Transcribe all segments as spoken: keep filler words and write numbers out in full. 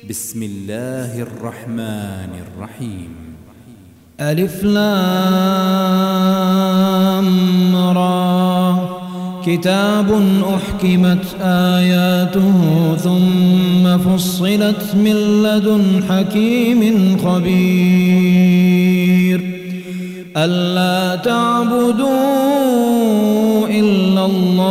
بسم الله الرحمن الرحيم. ألف لام را كتاب أحكمت آياته ثم فصلت من لدن حكيم خبير ألا تعبدوا إلا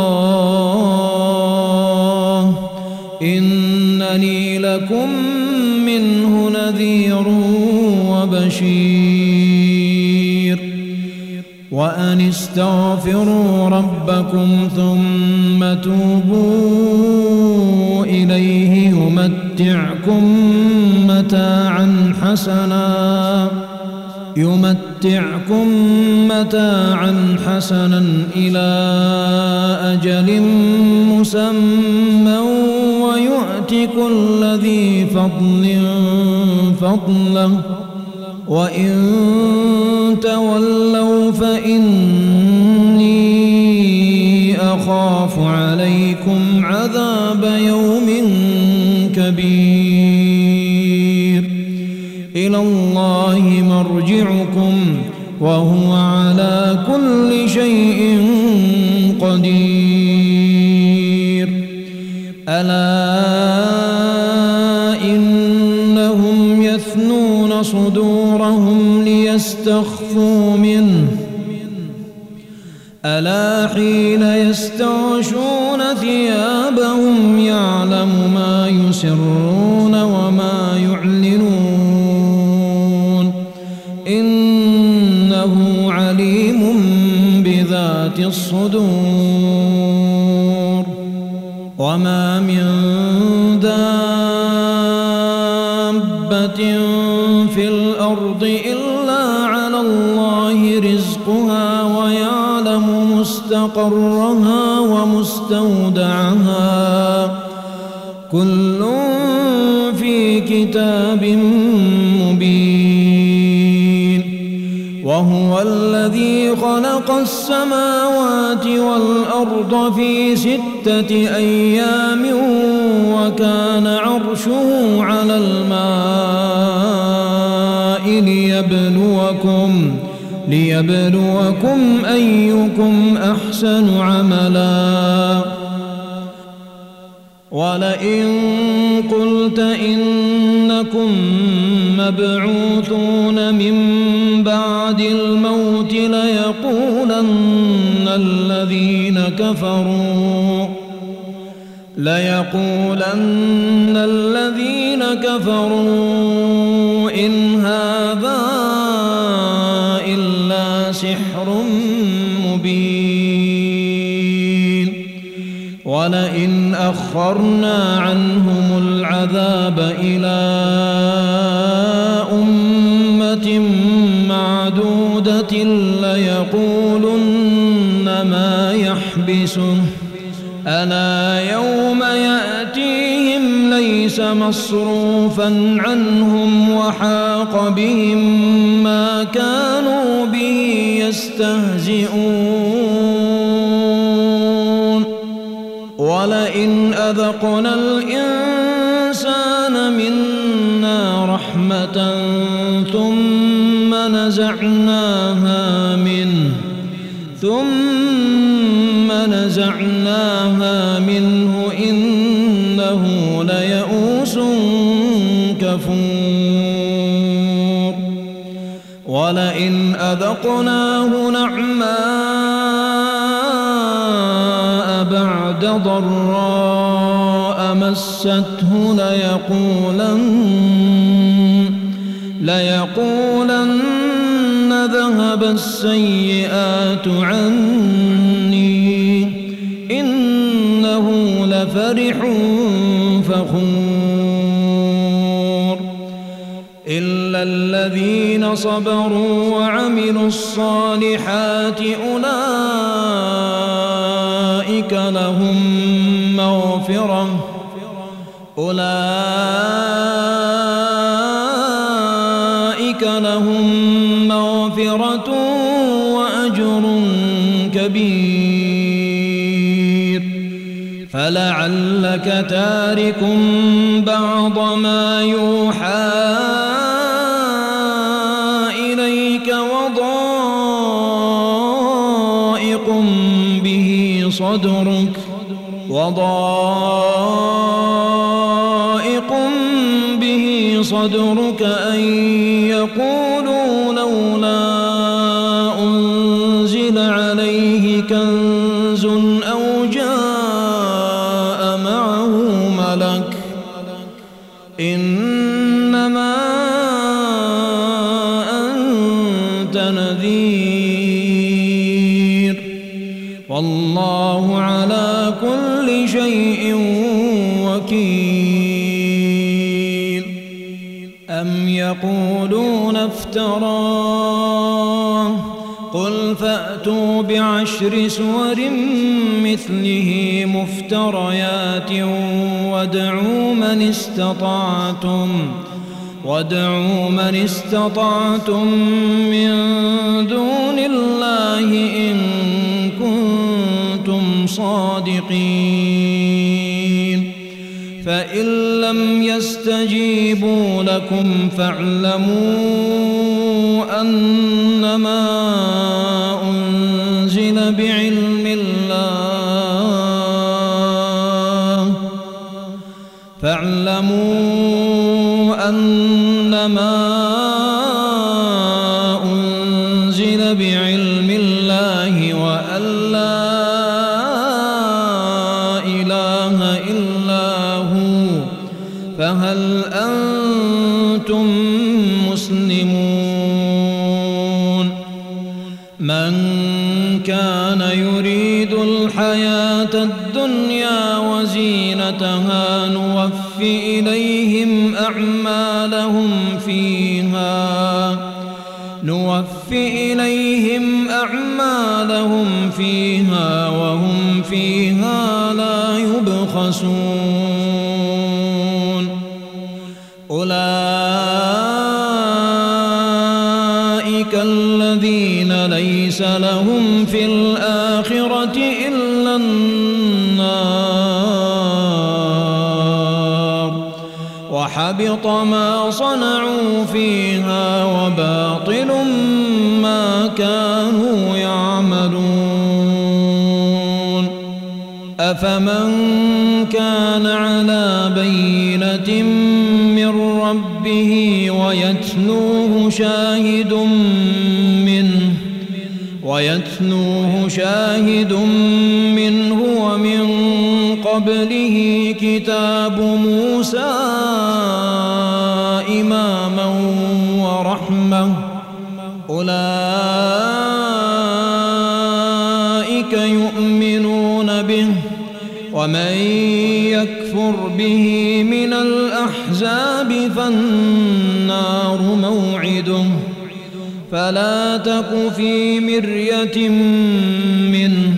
الله إنني لكم منه نذير وبشير وأن استغفروا ربكم ثم توبوا إليه يمتعكم متاعا حسنا يمتعكم متاعا حسنا إلى أجل مسمى ويؤت كل ذي فضل فضله وإن تولوا فإني أخاف عليكم عذاب يوم كبير إلى الله مرجعكم وهو على كل شيء قدير ألا إنهم يثنون صدورهم ليستخفوا منه ألا حين يستغشون ثيابهم يعلم ما يسرون وما يعلنون إنه عليم بذات الصدور وما من دابة في الأرض إلا على الله رزقها ويعلم مستقرها ومستودعها كل في كتاب مبين وهو الذي خلق السماوات والأرض في ستة أيام وكان عرشه على الماء ليبلوكم ليبلوكم أيكم أحسن عملا ولئن قلت إنكم مبعوثون من بعد الموت ليقولن الذين كفروا ليقولن الذين كفروا إن هذا إلا سحر مبين ولئن أخرنا عنهم العذاب إلى أمة معدودة ليقولن ما يحبسه ألا يوم يأتيهم ليس مصروفا عنهم وحاق بهم ما كانوا به يستهزئون ولئن أذقنا الإنسان منا رحمة ثم نزعناها منه ثم نزعناها منه إنه ليئوس كفور ولئن أذقناه نعماء بعد ضراء مسته ليقولن ليقولن ذهب السيئات عني إنه لفرح فخور إلا الذين صبروا وعملوا الصالحات أولئك لهم مغفرة أولئك لهم مغفرة وأجر كبير فلا فلعلك تارك بعض ما يوحى إليك وضائق به صدرك وضائق به صدرك أن يقولوا لولا أنزل عليه كنز أو جاء معه ملك إنما أنت نذير والله على كل شيء وكيل أم يقولون افتراه قل فأتوا بعشر سور مثله مفتريات وادعوا من استطعتم وادعوا من استطعتم من دون الله إن كنتم صادقين فإن لم يستجيبوا لكم فاعلموا أنما أنزل بعلم الله فاعلموا أنما أنزل بعلم الله وأن لا إله إلا هو فهل أنتم مسلمون من كان يريد الحياة الدنيا وزينتها نوف إليهم أعمالهم فيها نوف إليهم أعمالهم فيها وهم فيها لا يبخسون أولئك الذين ليس لهم في الآخرة إلا النار وحبط ما صنعوا فيها وباطل ما كانوا يعملون أفمن كان على بينة من ربه ويتلوه شاهد منه ويتلوه شاهد منه ومن قبله كتاب موسى إماما ورحمة أولئك يؤمنون به ومن يكفر به من الأحزاب فالنار موعده فلا تك في مرية منه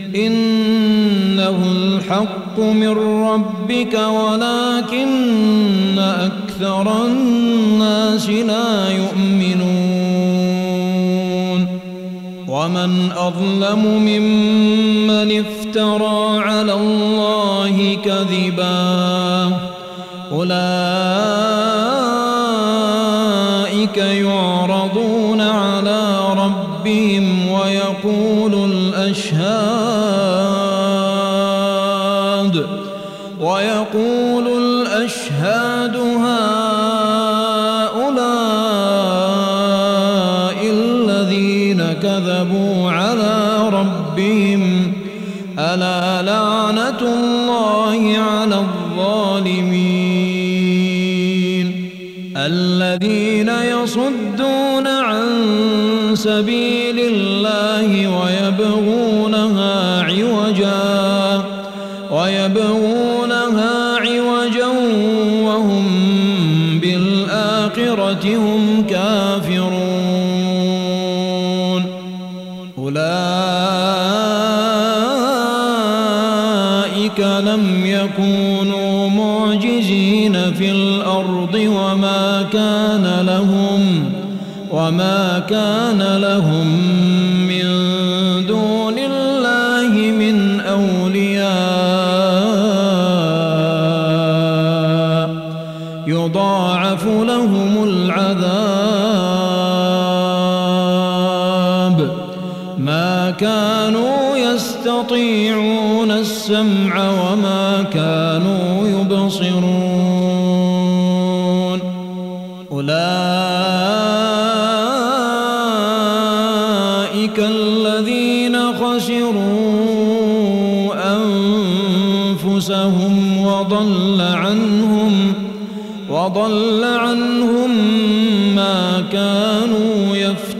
إنه الحق من ربك ولكن أكثر الناس لا يؤمنون ومن أظلم ممن افترى على الله كذبا أولئك يعرضون على ربهم ويقول الأشهاد ويقول الأشهاد هؤلاء الذين كذبوا على ربهم ألا لعنة الله على الظالمين الذين يصدون عن سبيل الله ويبغونها عوجا ويبغونها عوجا وهم بالآخرة هم كافرون أولئك لم يكونوا معجزين في الأرض وما كان لهم وما كان لهم من دون الله من أولياء يضاعف لهم العذاب ما كانوا يستطيعون السمع وما كانوا يبصرون أولئك الذين خسروا أنفسهم وضل عنهم وضل عنهم ما كانوا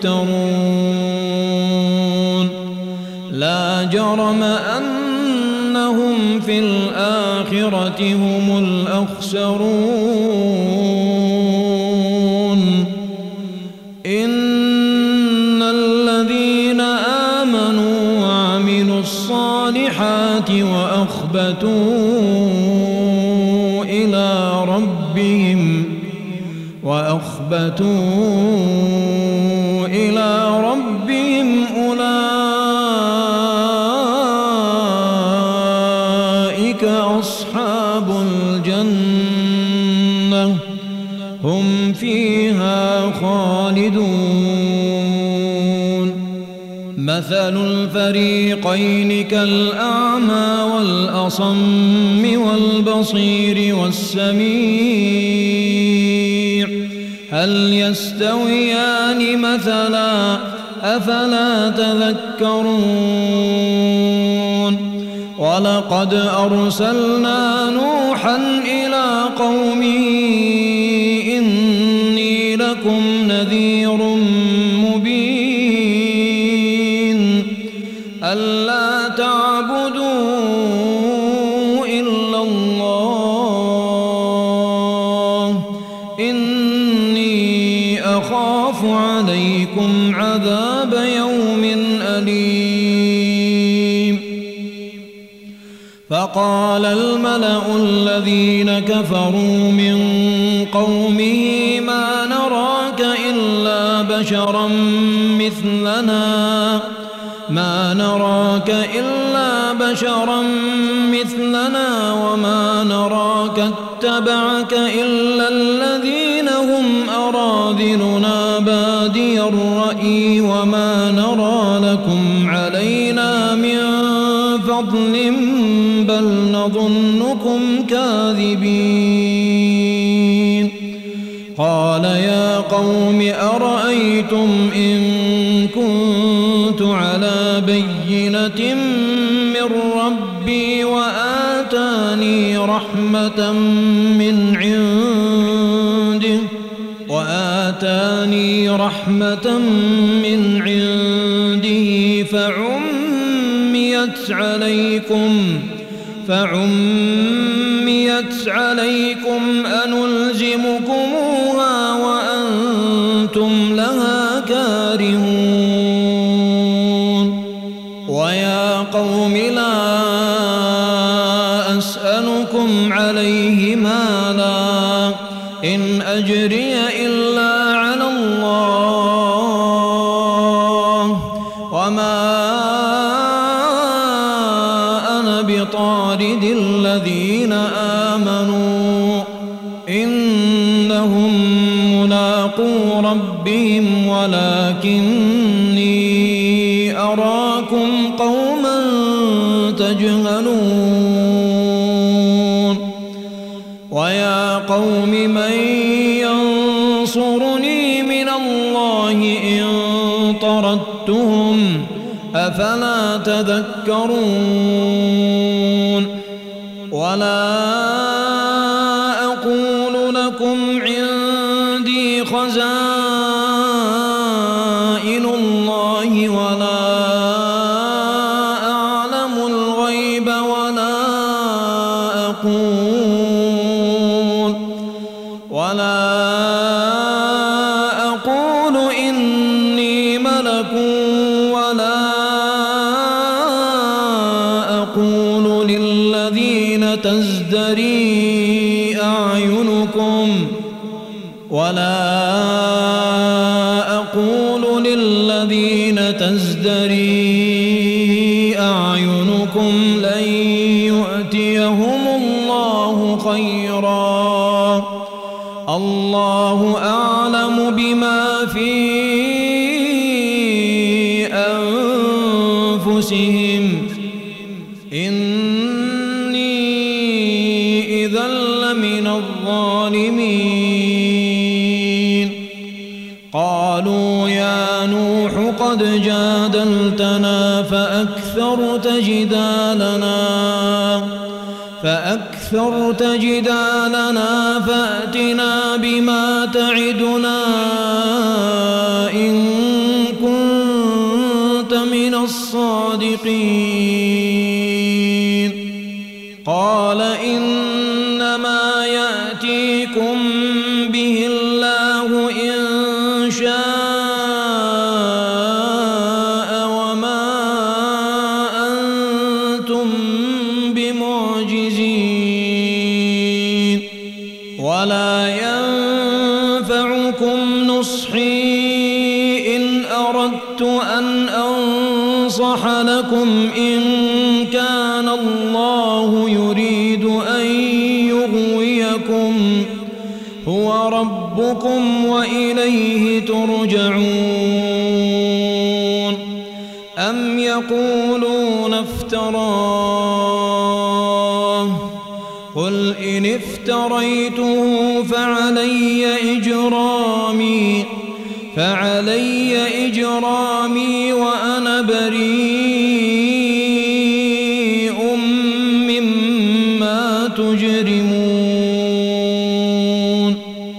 يفترون لا جرم أنهم في الآخرة هم الأخسرون إن الذين آمنوا وعملوا الصالحات وأخبتوا إلى ربهم وأخبتوا إلى ربهم أولئك أصحاب الجنة هم فيها خالدون مثل الفريقين كالأعمى والأصم والبصير والسميع هل يستويان مثلا أفلا تذكرون ولقد أرسلنا نوحا إلى قومه إني لكم نذير مبين ألا تعبدوا إلا الله إني أخاف عليكم عذاب يوم أليم فقال الملأ الذين كفروا من قومه ما نراك إلا بشرا مثلنا ما نراك إلا بشرا مثلنا وما نراك اتبعك إلا الذين هم أراذلنا بادي الرأي وما نرى لكم علينا من فضل بل نظنكم كاذبين قال يا قوم أرأيتم إن كنت على بينة من ربي وآتاني رحمة من عنده وآتاني رحمة من عنده فعميت عليكم فعميت عليكم أنلزمكموها وأنتم لها كارهون ويا قوم لا أسألكم عليه مالا إن أجري إلا على الله وما أنا بطارد الذين آمنوا إنهم ملاقو ربهم ولكني أراكم قوما تجهلون ويا قوم من ينصرني من الله إن طردتهم أفلا تذكرون ولا أقول لكم عندي خزائن الله ولا أعلم الغيب ولا أقول ولا أقول إني ملك ولا أقول للذين تزدري أعينكم ولا أقول للذين تزدري أعينكم لن يؤتيهم الله خيرا الله والله أعلم بما في أنفسهم إني إذا لمن الظالمين قالوا يا نوح قد جادلتنا فأكثرت جدالنا فأكثرت جدالنا فأتنا بما تعدنا إن كنت من الصادقين قال إنما يأتيكم به الله إن شاء وما أنتم بمعجزين ولا ينفعكم نصحي إن أردت أن أنصح لكم إن كان الله يريد أن يغويكم هو ربكم وإليه ترجعون أم يقولون افتراه قل إن افتريته فعلي إجرامي فعلي إجرامي وأنا بريء مما تجرمون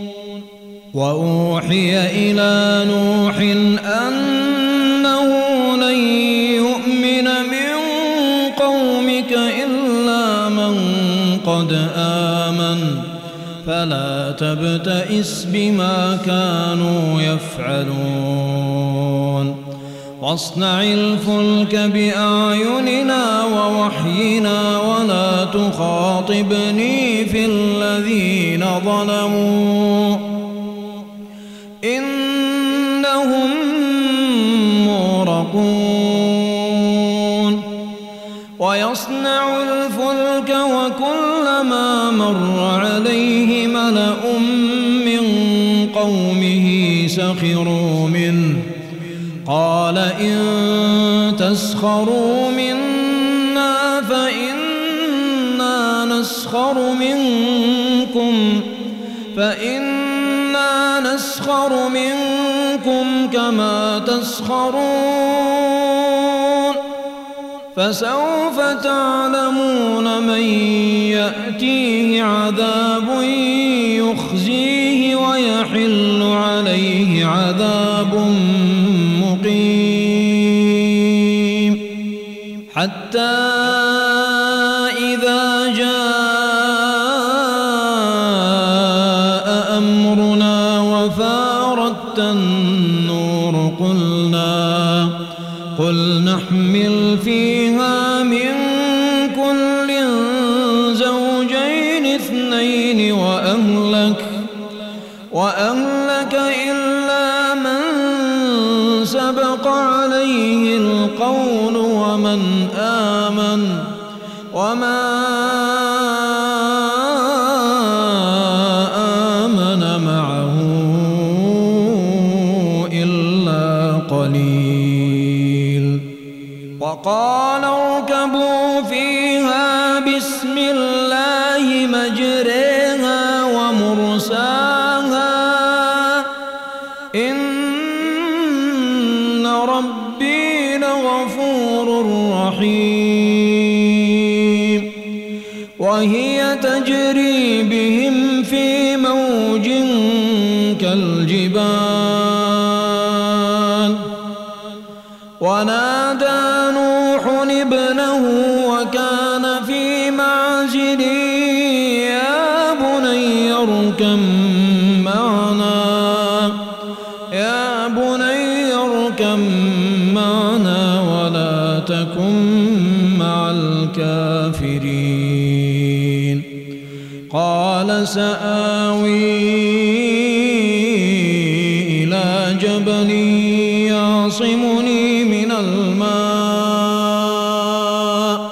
وأوحي إلى نوح أنه لن يؤمن من قومك إلا من قد آمن فلا تبتئس بما كانوا يفعلون واصنع الفلك بأعيننا ووحينا ولا تخاطبني في الذين ظلموا إنهم مغرقون ويصنع الفلك وكلما مر عليه ملأ من قومه سخروا منه قال إن تسخروا منا فإنا نسخر منكم فإنا نسخر منكم كما تسخرون فسوف تعلمون من يأتيه عذاب يخزيه ويحل عليه عذاب مقيم حتى إذا جاء أمرنا وفارت النور قلنا قل نحمل فيها من كل زوجين اثنين وأهلك وأهلك إلا من سبق عليه القول ومن آمن وما آمن معه إلا قليل وقال اركبوا فيها بسم الله مجريها ومرساها إن ربي لغفور رحيم وهي تجري بهم في موج كالجبال ونادى نوح ابنه وكان في معزل يا بني اركب معنا يا بني اركب معنا ولا تكن مع الكافرين قال سآوي إلى جبل يعصمني من الماء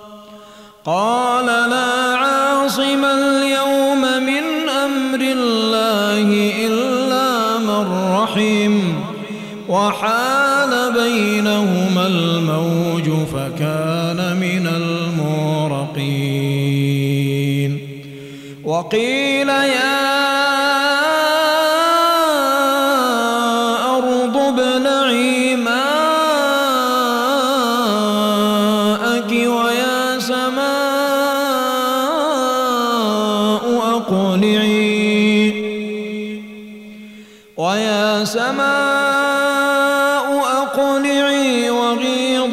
قال لا عاصم اليوم من أمر الله الله إلا من رحم وحال بينهما الموج فكان من المغرقين وقيل يا أرض ابلعي ماءك ويا سماء أقلعي ويا سماء أقلعي وغيض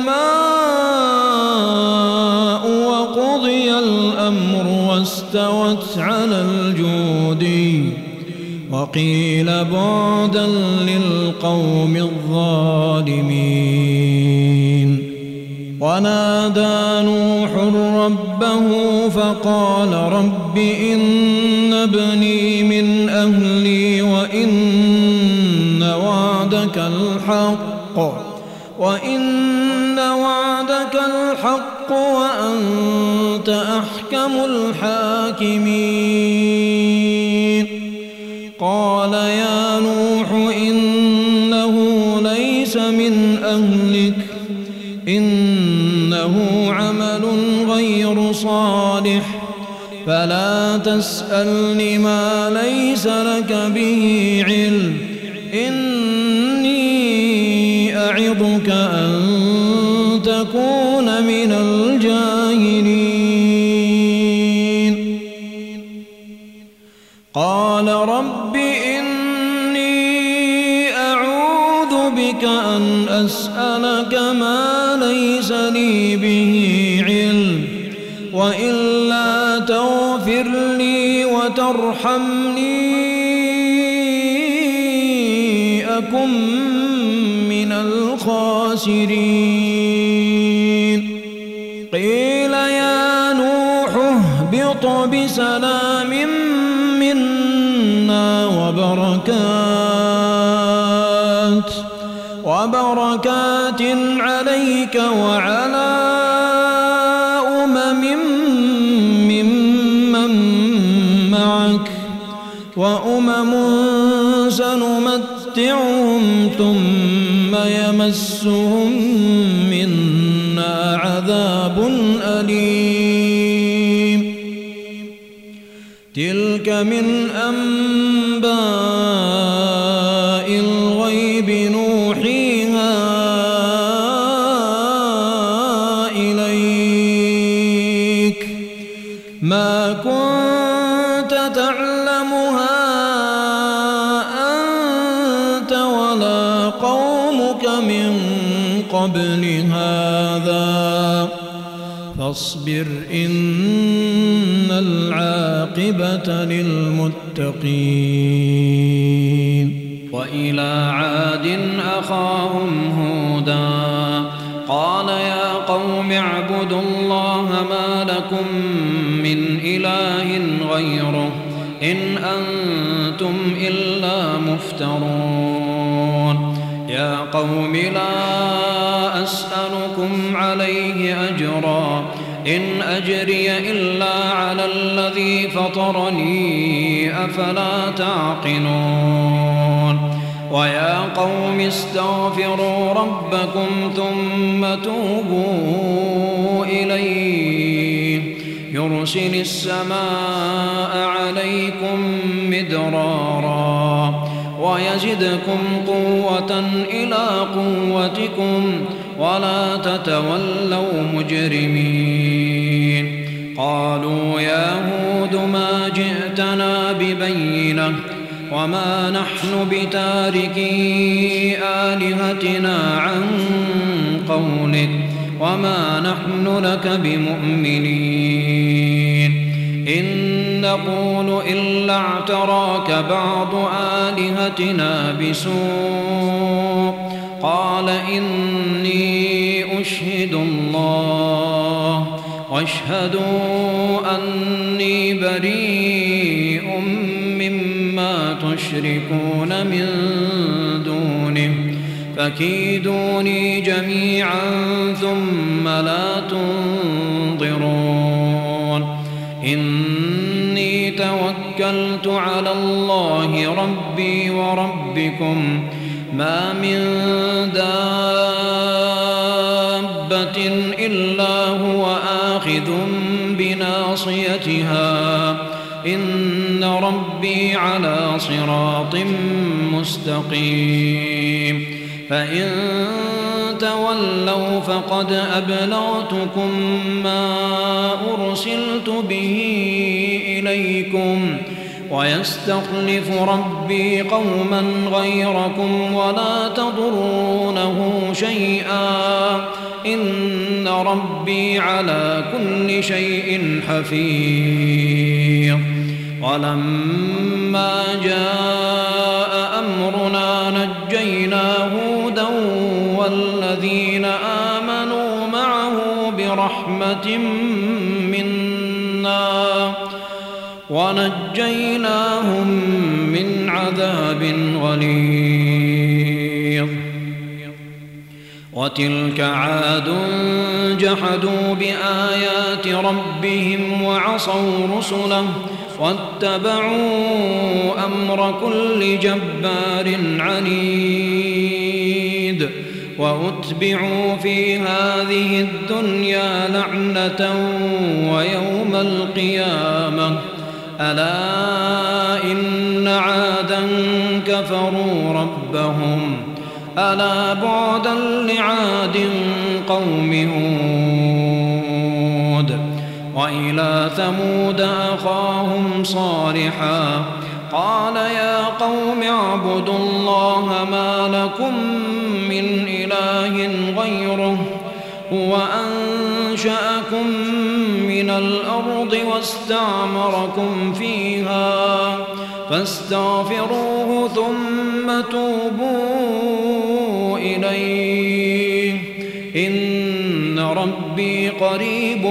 الماء وقضي الأمر واستوت على الجودي وقيل بعدا للقوم الظالمين ونادى نوح ربه فقال رب إن ابني من أهلي وإن وعدك الحق وإن وعدك الحق وأنت أحكم الحاكمين قال يا نوح إنه ليس من أهلك إنه عمل غير صالح فلا تسألني ما ليس لك به علم إني أعظك أن تكون من الجاهلين قال رب إني أعوذ بك أن أسألك ما ليس لي به علم وإلا تغفر لي وترحمني أكن من الخاسرين قيل يا نوح اهبط بسلام منا وبركات وبركات عليك وعلى أمم ممن معك وأمم سنمتعهم ثم يمسهم منا عذاب أليم تلك من أنباء الغيب نوحيها إليك ما كنت تعلمها أنت ولا قومك من قبل هذا فاصبر إن العاقبة للمتقين وإلى عاد أخاهم هودا قال يا قوم اعبدوا الله ما لكم من إله غيره إن أنتم إلا مفترون يا قوم لا أسألكم عليه أجرا إن أجري إلا على الذي فطرني أفلا تعقلون ويا قوم استغفروا ربكم ثم توبوا إليه يرسل السماء عليكم مدرارا ويزدكم قوة إلى قوتكم ولا تتولوا مجرمين قالوا يا هود ما جئتنا ببينة وما نحن بتاركي آلهتنا عن قولك وما نحن لك بمؤمنين إن نقول إلا اعتراك بعض آلهتنا بسوء قال إني أشهد الله واشهدوا أني بريء مما تشركون من دونه فكيدوني جميعا ثم لا تنظرون إني توكلت توكلت على الله ربي وربكم ما من دابة إلا هو آخذ بناصيتها إن ربي على صراط مستقيم فإن تولوا فقد أبلغتكم ما أرسلت به إليكم ويستخلف ربي قوما غيركم ولا تضرونه شيئا إن ربي على كل شيء حفيظ ولما جاء أمرنا نجينا هودا والذين آمنوا معه برحمة منا ونجيناهم من عذاب غليظ وتلك عاد جحدوا بآيات ربهم وعصوا رسله واتبعوا أمر كل جبار عنيد وأتبعوا في هذه الدنيا لعنة ويوم القيامة ألا إن عادا كفروا ربهم ألا بعدا لعاد قوم هود وإلى ثمود أخاهم صالحا قال يا قوم اعبدوا الله ما لكم من إله غيره هو أنشأكم من الأرض واستعمركم فيها فاستغفروه ثم توبوا إليه إن ربي قريب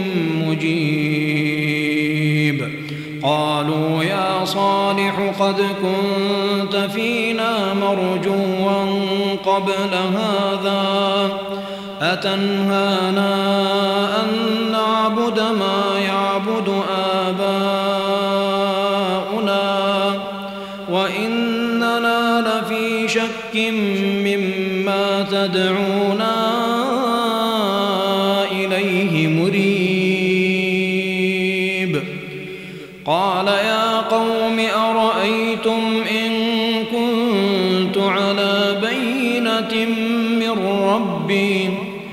مجيب قالوا يا صالح قد كنت فينا مرجوا قبل هذا أتنهانا أن نعبد ما يعبد آباؤنا وإننا لفي شك مما تدعونا إليه مريب قال يا قوم أرأيتم إن كنت على بينة من ربي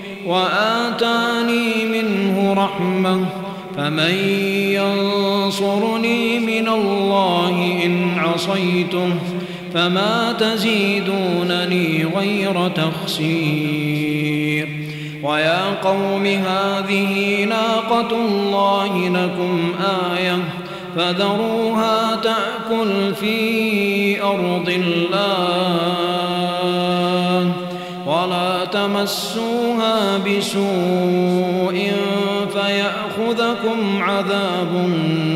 وآتاني منه رحمة فمن ينصرني من الله إن عصيته فما تزيدونني غير تخسير ويا قوم هذه ناقة الله لكم آية فذروها تأكل في أرض الله ولا تمسوها بسوء فيأخذكم عذاب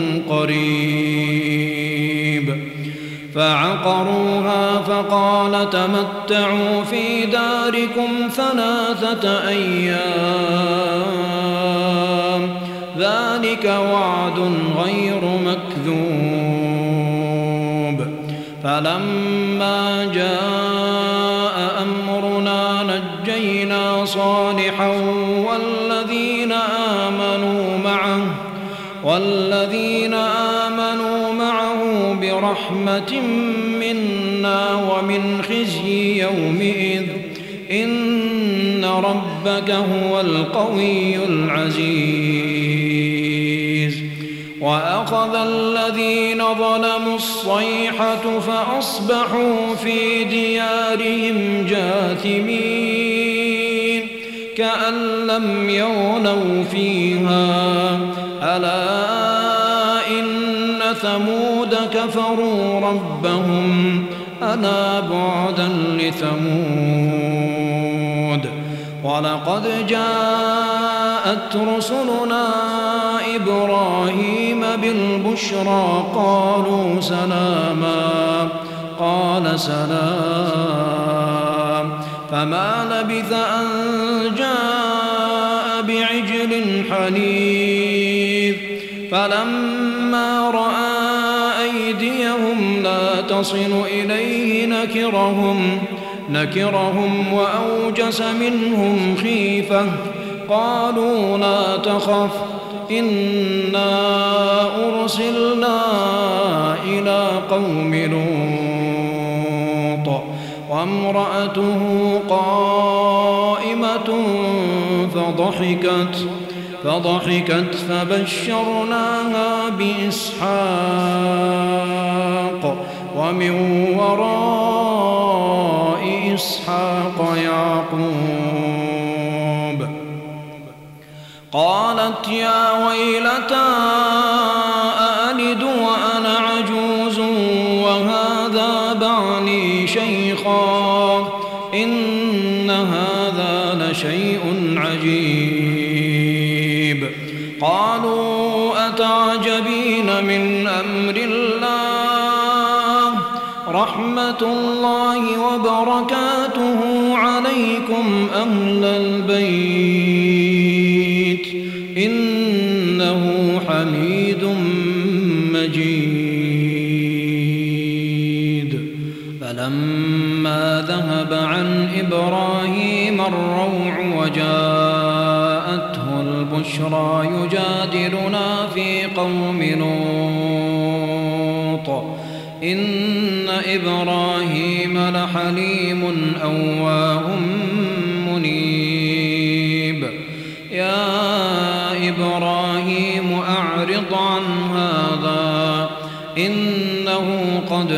قريب فعقروها فقال تمتعوا في داركم ثلاثة أيام ذلك وعد غير مكذوب فلما جاء أمرنا نجينا صالحا والذين آمنوا معه والذين آمنوا معه برحمة منا ومن خزي يومئذ إن ربك هو القوي العزيز وأخذ الذين ظلموا الصيحة فأصبحوا في ديارهم جاثمين كأن لم يغنوا فيها ألا إن ثمود كفروا ربهم ألا بعدا لثمود ولقد جاءت رسلنا إبراهيم بالبشرى قالوا سلاما قال سلام فما لبث أن جاء بعجل حنيذ فلما رأى أيديهم لا تصل إليه نكرهم نكرهم وأوجس منهم خيفة قالوا لا تخف إنا أرسلنا إلى قوم لوط وامرأته قائمة فضحكت فضحكت فبشرناها بإسحاق ومن وراء إسحاق يعقوب قالت يا ويلتى أألد وأنا عجوز وهذا بعلي شيخا إن هذا لشيء عجيب قالوا أتعجبين من أمر الله رحمة الله وبركاته عليكم أهل البيت إنه حميد مجيد فلما ذهب عن إبراهيم الروع وجاءته البشرى يجادلنا في قوم لوط إن إبراهيم لحليم أواه منيب يا إبراهيم أعرض عن هذا إنه قد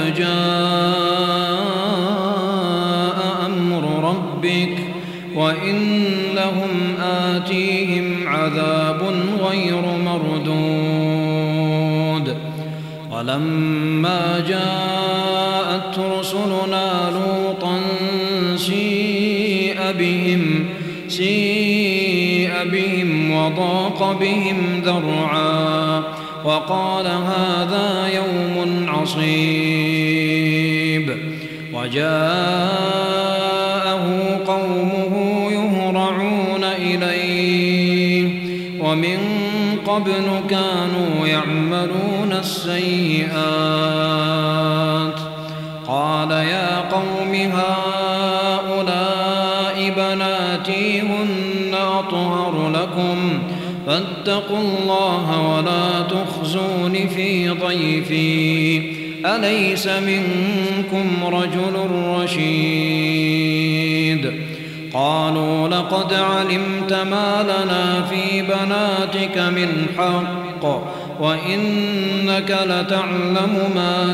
جاء أمر ربك وإنهم آتيهم عذاب غير مردود ولما جاءت رسلنا لوطا سيء بهم سيء بهم وضاق بهم ذرعا وقال هذا يوم عصيب وجاءه قومه يهرعون إليه ومن قبل كانوا يعملون السيئات قال يا قوم هؤلاء بناتي هن أطهر لكم فاتقوا الله ولا تخزون في ضيفي أليس منكم رجل رشيد قالوا لقد علمت ما لنا في بناتك من حق وإنك لتعلم ما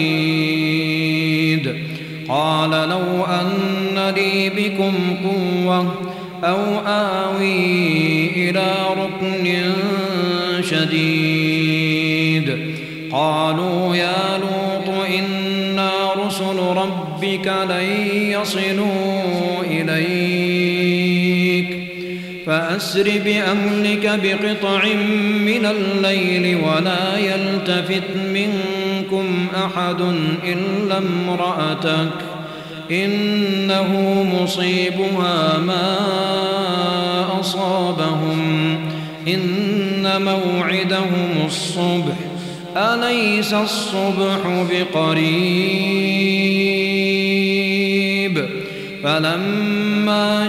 نريد قال لو أن لي بكم قوة أو آوي إلى ركن شديد قالوا يا لوط إنا رسل ربك لن يصلوا إليك فأسر بأهلك بقطع من الليل ولا يلتفت منكم أحد إلا امرأتك إنه مصيبها ما أصابهم إن موعدهم الصبح أليس الصبح بقريب فلما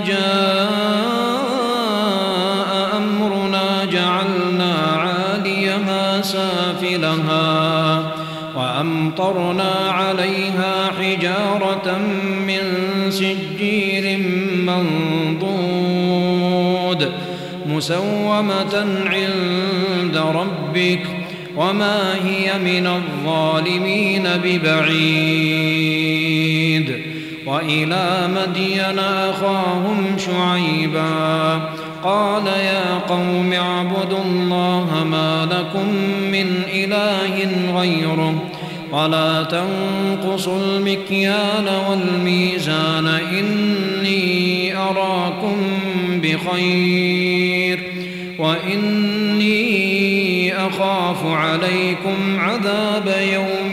جاء أمرنا جعلنا عاليها سافلها وأمطرنا عليها حجارة من سجيل منضود مسومة عند ربك وما هي من الظالمين ببعيد وإلى مدين أخاهم شعيبا قال يا قوم اعبدوا الله ما لكم من إله غيره ولا تنقصوا المكيال والميزان إني أراكم بخير وإني أخاف عليكم عذاب يوم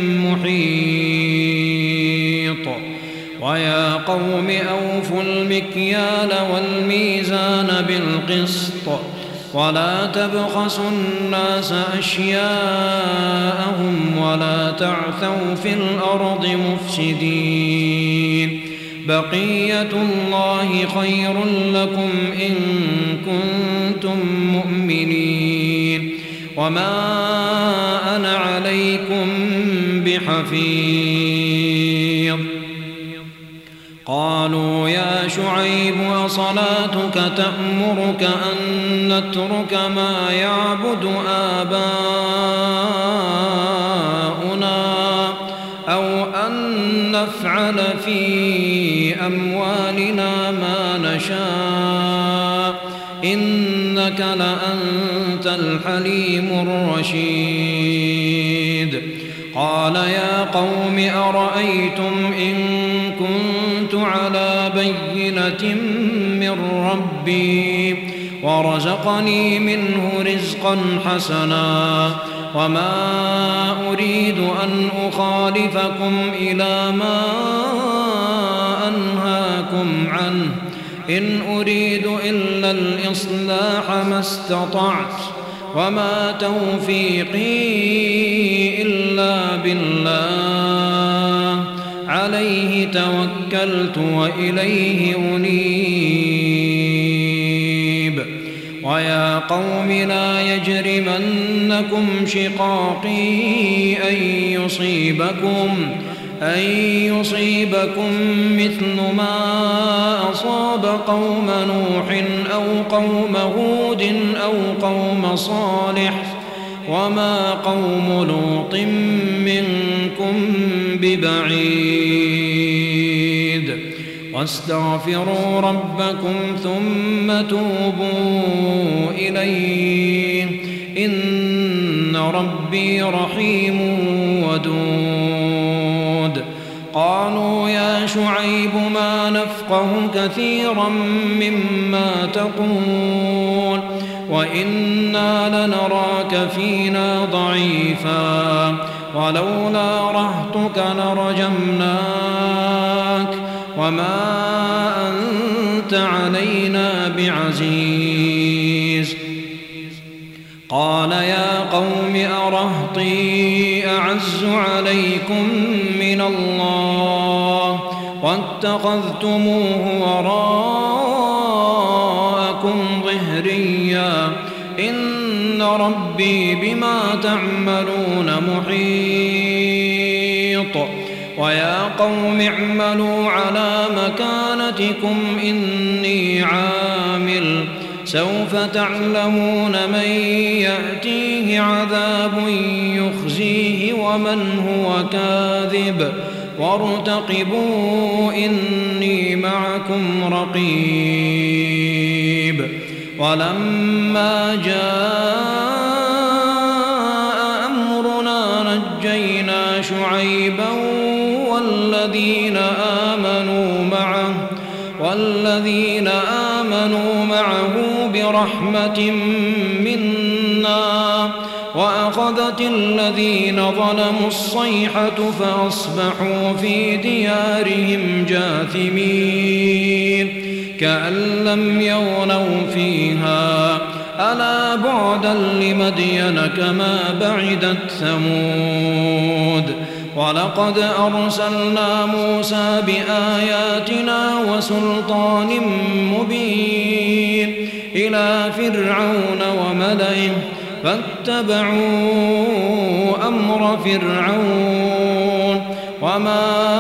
محيط ويا قوم أوفوا المكيال والميزان بالقسط ولا تبخسوا الناس أشياءهم ولا تعثوا في الأرض مفسدين بقية الله خير لكم إن كنتم مؤمنين وما أنا عليكم بحفيظ قالوا يا شعيب أصلاتك تأمرك أن نترك ما يعبد آباؤنا أو أن نفعل في أموالنا ما نشاء إنك لأنت الحليم الرشيد قال يا قوم أرأيتم إن كنت على بينة من ربي ورزقني منه رزقا حسنا وما أريد أن أخالفكم إلى ما أنهاكم عنه إن أريد إلا الإصلاح ما استطعت وما توفيقي إلا بالله عليه توكلت وإليه أنيب ويا قوم لا يجرمنكم شقاقي أن يصيبكم أن يصيبكم مثل ما أصاب قوم نوح أو قوم هود أو قوم صالح وما قوم لوط منكم ببعيد واستغفروا ربكم ثم توبوا إليه إن ربي رحيم ودود قالوا يا شعيب ما نفقه كثيرا مما تقول وإنا لنراك فينا ضعيفا ولولا رهطك لرجمناك وما أنت علينا بعزيز قال يا قوم أرهطي أعز عليكم من الله واتخذتموه وراءكم ظهريا إن ربي بما تعملون محيط ويا قوم اعملوا على مكانتكم إني عامل سوف تعلمون من يأتيه عذاب يخزيه ومن هو كاذب وارتقبوا إني معكم رقيب ولما جاء أمرنا نجينا شعيبا والذين آمنوا معه والذين آمنوا معه برحمة منا وأخذت الذين ظلموا الصيحة فأصبحوا في ديارهم جاثمين كأن لم يغنوا فيها ألا بعدا لمدين كما بعدت ثمود ولقد أرسلنا موسى بآياتنا وسلطان مبين إلى فرعون وملئه فاتبعوا أمر فرعون وما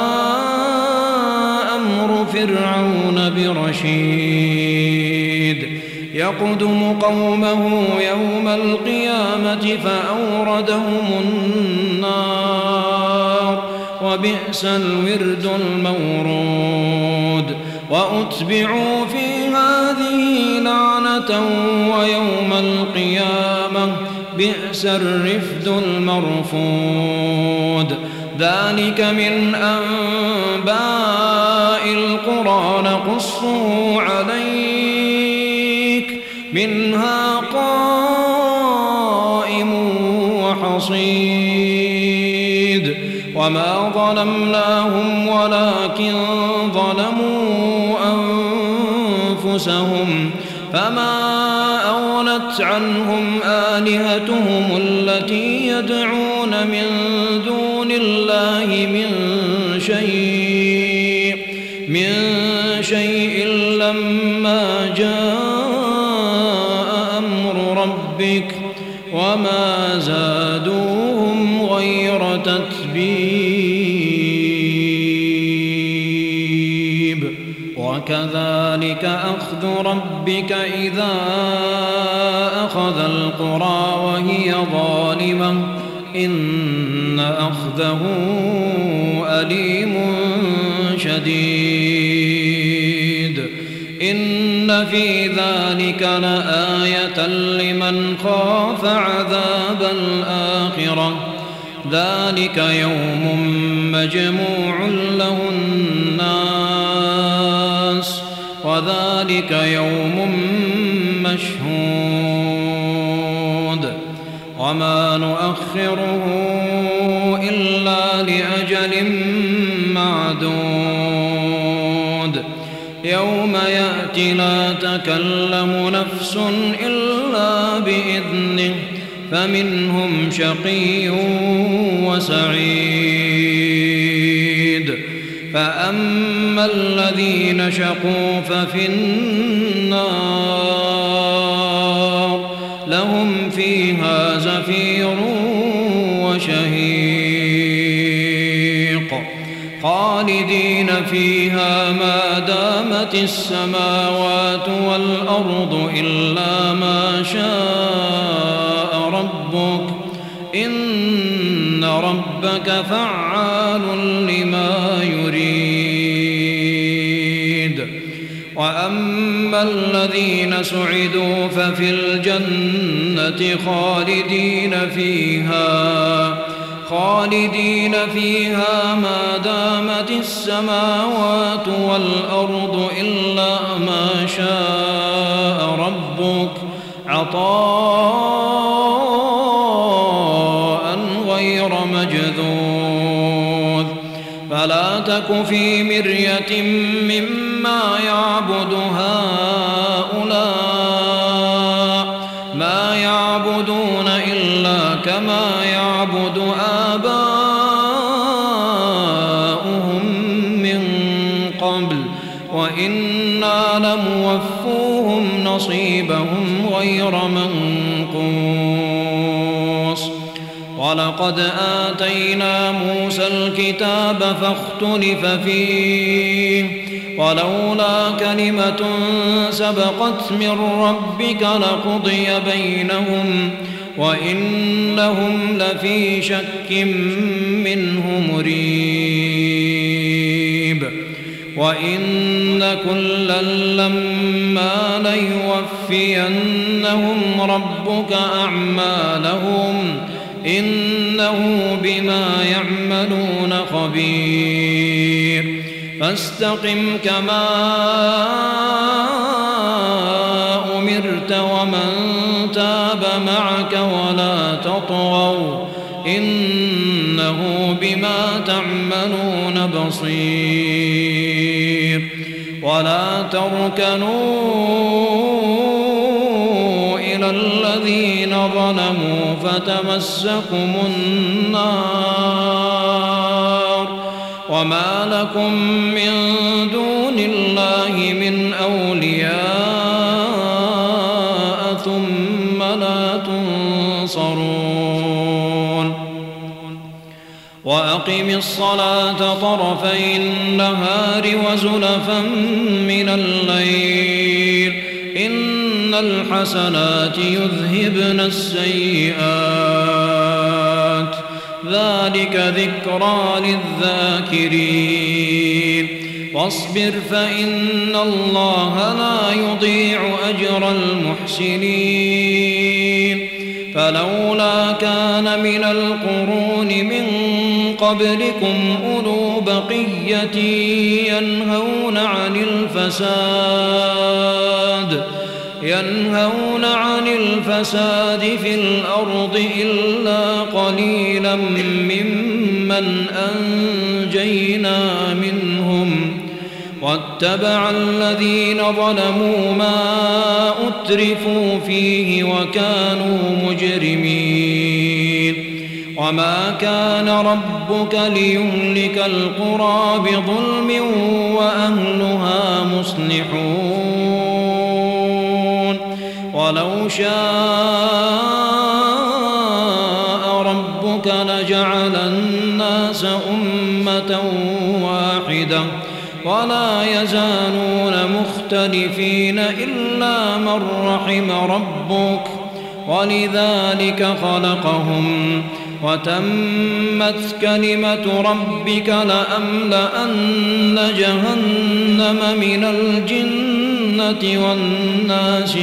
أمر فرعون برشيد يقدم قومه يوم القيامة فأوردهم النار وبئس الورد المورود وأتبعوا في هذه لعنة ويوم القيامة بئس الرفد المرفود ذلك من أنباء القرى نقصه عليك منها قائم وحصيد وما ظلمناهم ولكن ظلموا أنفسهم فما أغنت عنهم آلهتهم التي يدعون من دون الله من شيء من شيء لما جاء أمر ربك وما زادوهم غير تتبيب وكذلك أخذ ربك إذا أخذ القرى وهي ظالمة إن أخذه أليم شديد إن في ذلك لآية لمن خاف عذاب الآخرة ذلك يوم مجموع له الناس وذلك يوم مشهود وما نؤخره إلا لأجل معدود يوم يأتي لا تكلم نفس إلا بإذنه فمنهم شقي وسعيد فأما الذين شقوا ففي النار لهم فيها زفير وشهيق خالدين فيها ما دامت السماوات والأرض إلا ما شاء ربك إن ربك فعال لما يريد وأما الذين سعدوا ففي الجنة خالدين فيها خالدين فيها ما دامت السماوات والأرض إلا ما شاء ربك عطاء غير مجذوذ فلا تك في مرية مما يعبد هؤلاء ما يعبدون إلا كما يعبد آباؤهم من قبل وإنا لموفوهم نصيبهم غير منقوص ولقد آتينا موسى الكتاب فاختلف فيه ولولا كلمة سبقت من ربك لقضي بينهم وإنهم لفي شك منه مريب وإن كلا لما ليوفينهم ربك أعمالهم إنه بما يعملون خبير فاستقم كما أمرت ومن تاب معك ولا تطغوا إنه بما تعملون بصير ولا تركنوا إلى الذين ظلموا فتمسكم النار وما لكم من دون الله من أولياء ثم لا تنصرون وأقم الصلاة طرفي النهار وزلفا من الليل إن الحسنات يذهبن السيئات ذلك ذكرى للذاكرين واصبر فإن الله لا يضيع أجر المحسنين فلولا كان من القرون من قبلكم أولو بقية ينهون عن الفساد ينهون عن الفساد في الأرض إلا قليلا ممن أنجينا منهم واتبع الذين ظلموا ما أترفوا فيه وكانوا مجرمين وما كان ربك ليهلك القرى بظلم وأهلها مصلحون ولو شاء ربك لجعل الناس أمة واحدة ولا يزالون مختلفين إلا من رحم ربك ولذلك خلقهم وتمت كلمة ربك لأملأن جهنم من الجنة والناس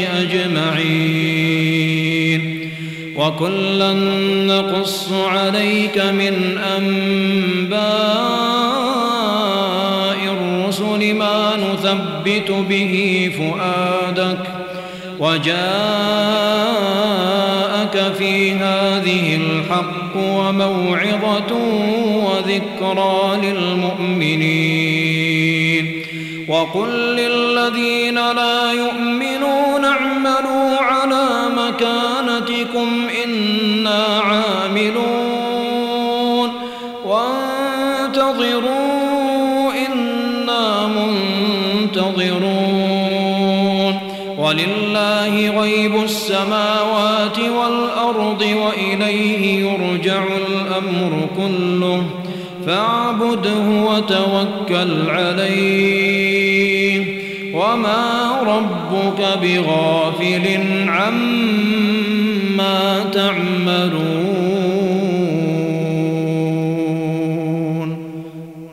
أجمعين وكلا نقص عليك من أنباء الرسل ما نثبت به فؤادك وجاءك في هذه الحق وموعظة وذكرى للمؤمنين وقل للذين لا يؤمنون اعملوا على مكانتكم إنا عاملون وانتظروا إنا منتظرون ولله غيب السماوات والأرض وإليه يرجع الأمر كله فاعبده وتوكل عليه وما ربك بغافل عما تعملون